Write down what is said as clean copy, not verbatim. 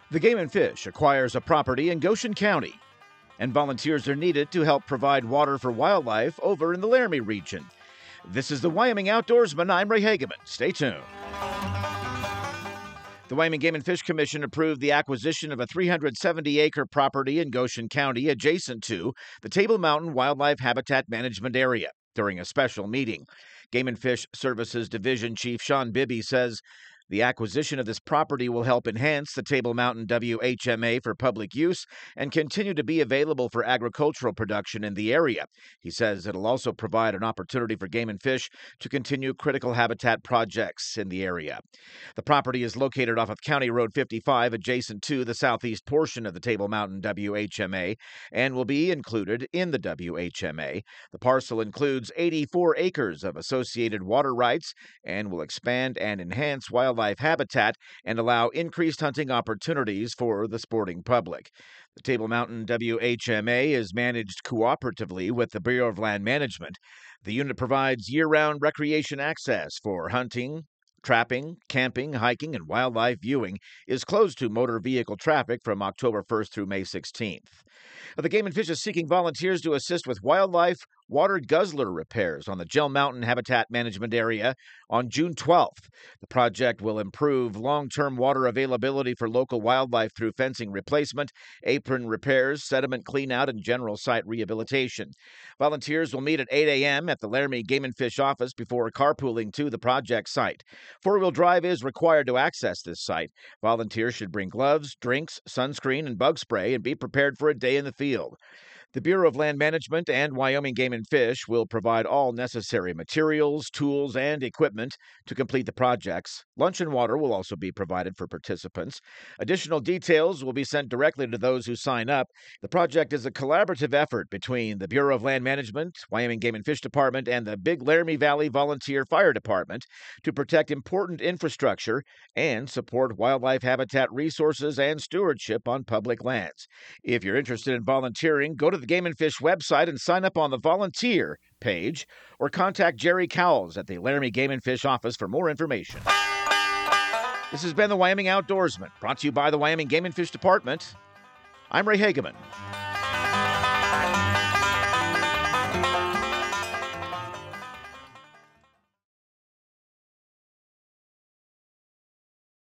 The Game and Fish acquires a property in Goshen County, and volunteers are needed to help provide water for wildlife over in the Laramie region. This is the Wyoming Outdoorsman. I'm Ray Hageman. Stay tuned. The Wyoming Game and Fish Commission approved the acquisition of a 370-acre property in Goshen County adjacent to the Table Mountain Wildlife Habitat Management Area during a special meeting. Game and Fish Services Division Chief Sean Bibby says the acquisition of this property will help enhance the Table Mountain WHMA for public use and continue to be available for agricultural production in the area. He says it'll also provide an opportunity for Game and Fish to continue critical habitat projects in the area. The property is located off of County Road 55, adjacent to the southeast portion of the Table Mountain WHMA, and will be included in the WHMA. The parcel includes 84 acres of associated water rights and will expand and enhance wildlife habitat and allow increased hunting opportunities for the sporting public. The Table Mountain WHMA is managed cooperatively with the Bureau of Land Management. The unit provides year-round recreation access for hunting, trapping, camping, hiking, and wildlife viewing, is closed to motor vehicle traffic from October 1st through May 16th. The Game and Fish is seeking volunteers to assist with wildlife water guzzler repairs on the Gel Mountain Habitat Management Area on June 12th. The project will improve long-term water availability for local wildlife through fencing replacement, apron repairs, sediment cleanout, and general site rehabilitation. Volunteers will meet at 8 a.m. at the Laramie Game and Fish office before carpooling to the project site. Four-wheel drive is required to access this site. Volunteers should bring gloves, drinks, sunscreen, and bug spray and be prepared for a day in the field. The Bureau of Land Management and Wyoming Game and Fish will provide all necessary materials, tools, and equipment to complete the projects. Lunch and water will also be provided for participants. Additional details will be sent directly to those who sign up. The project is a collaborative effort between the Bureau of Land Management, Wyoming Game and Fish Department, and the Big Laramie Valley Volunteer Fire Department to protect important infrastructure and support wildlife habitat resources and stewardship on public lands. If you're interested in volunteering, go to the Game and Fish website and sign up on the volunteer page, or contact Jerry Cowles at the Laramie Game and Fish office for more information. This has been the Wyoming Outdoorsman, brought to you by the Wyoming Game and Fish Department. I'm Ray Hageman.